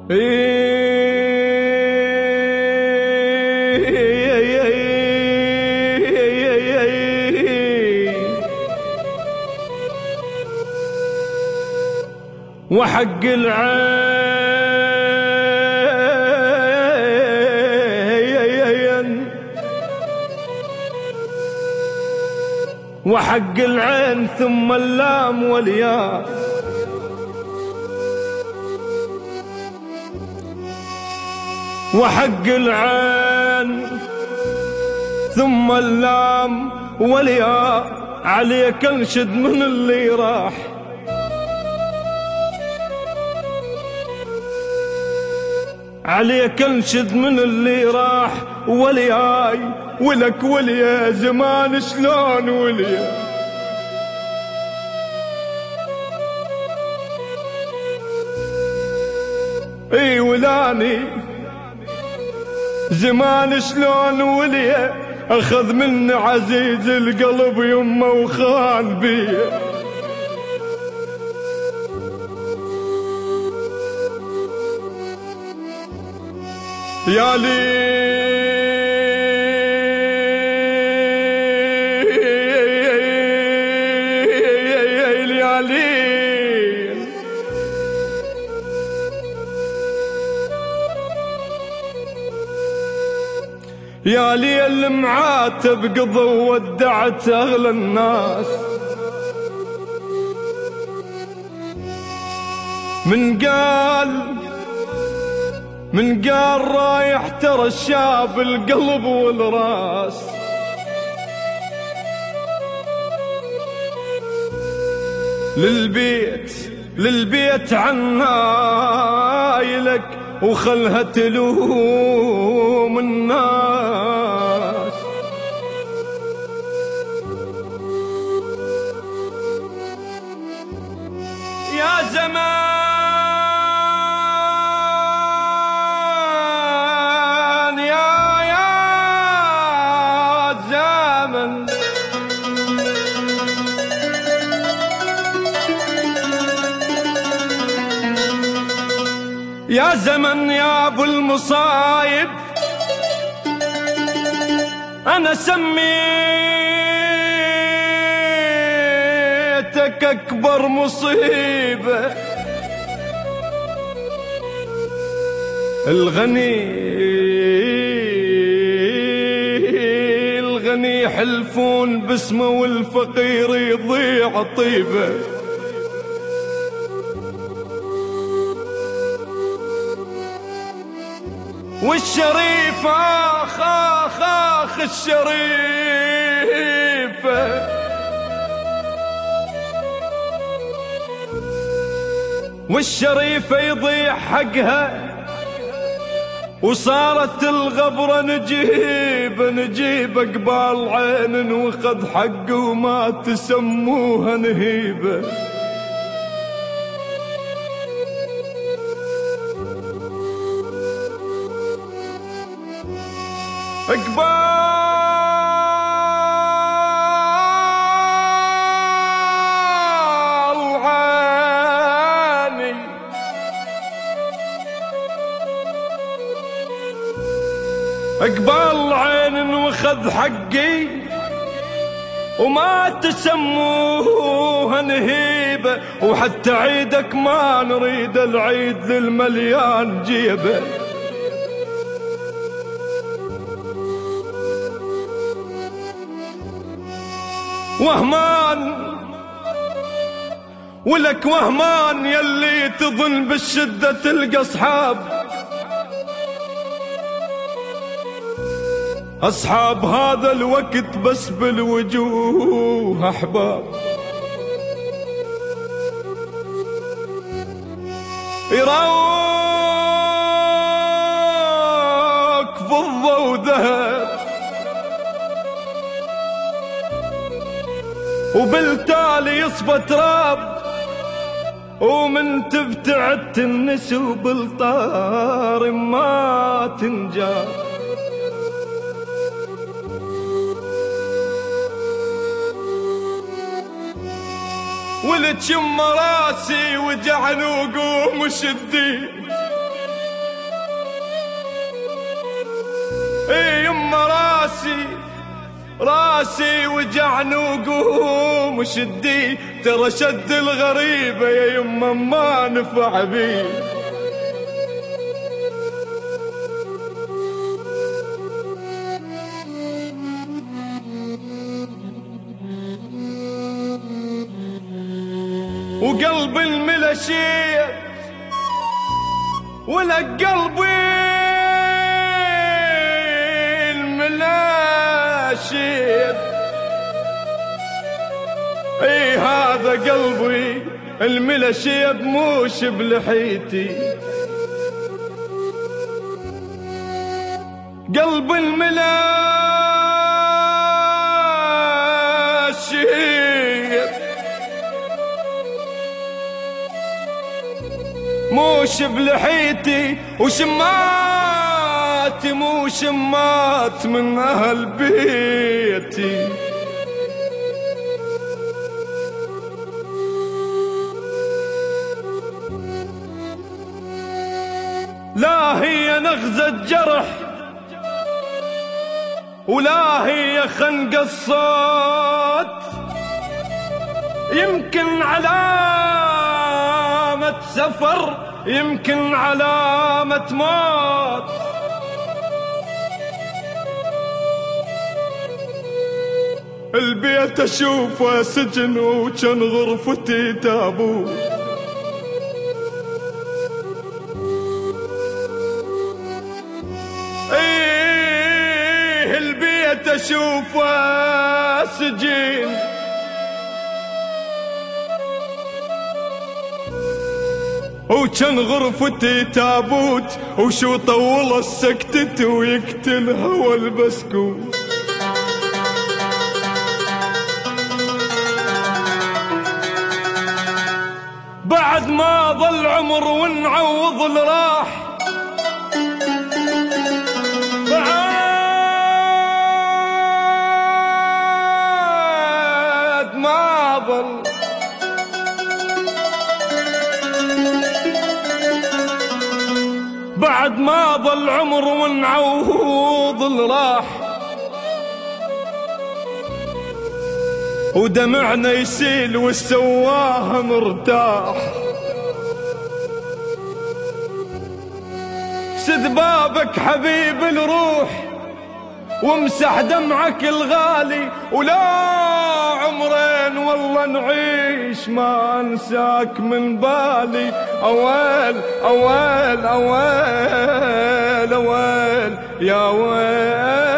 وحق العين وحق العين ثم اللام والياء وحق العين ثم اللام والياء عليك انشد من اللي راح عليك انشد من اللي راح ولياي ولك وليا زمان شلون وليا اي ولاني زمان شلون وليا اخذ مني عزيز القلب يمه وخان بيه يا ليل يا ليل يا ليل معاتب قضى ودعت اغلى الناس من قال رايح ترى الشاب القلب والراس للبيت عنايلك وخلها تلوم الناس يا زمان يا زمن يا ابو المصايب انا سميتك اكبر مصيبه الغني يحلفون باسمه والفقير يضيع طيبه والشريف آخ آخ آخ الشريفة والشريفة يضيع حقها وصارت الغبرة نجيب قبال عين وخذ حقه وما تسموها نهيبة اقبال عين وخذ حقي وما تسموها نهيبة وحتى عيدك ما نريد العيد للمليان جيبه وهمان ولك وهمان يلي تظن بالشدة تلقى أصحاب هذا الوقت بس بالوجوه أحباب يراك فضة وذهب وبالتالي يصبى تراب ومن تبتعد تنس وبالطار ما تنجاب ولتشم راسي وجعني وقوم وشدي اي يما راسي وجعني وقوم وشدي، ترى شد الغريبة يا يما ما نفع بي. وقلب الملشية ولك قلبي الملاشية، اي هذا قلبي الملشية بموش بلحيتي. قلب الملاشية موش بلحيتي، وشماتي مو شمات من أهل بيتي. لا هي نغزة جرح ولا هي خنق الصوت، يمكن علامة سفر يمكن علامة موت. البيت اشوفه سجن وكان غرفتي تابوت، ايه البيت اشوفه سجن وكان غرفتي تابوت، وشو طول السكتة ويقتل هوى البسكوت. بعد ما ظل عمر ونعوض اللي راح، بعد ما ظل بعد ما ظل عمر ونعوض اللي راح، ودمعنا يسيل والسواه مرتاح. سد بابك حبيب الروح وامسح دمعك الغالي، ولا عمرين والله نعيش ما انساك من بالي. اويل اويل اويل اويل يا ويل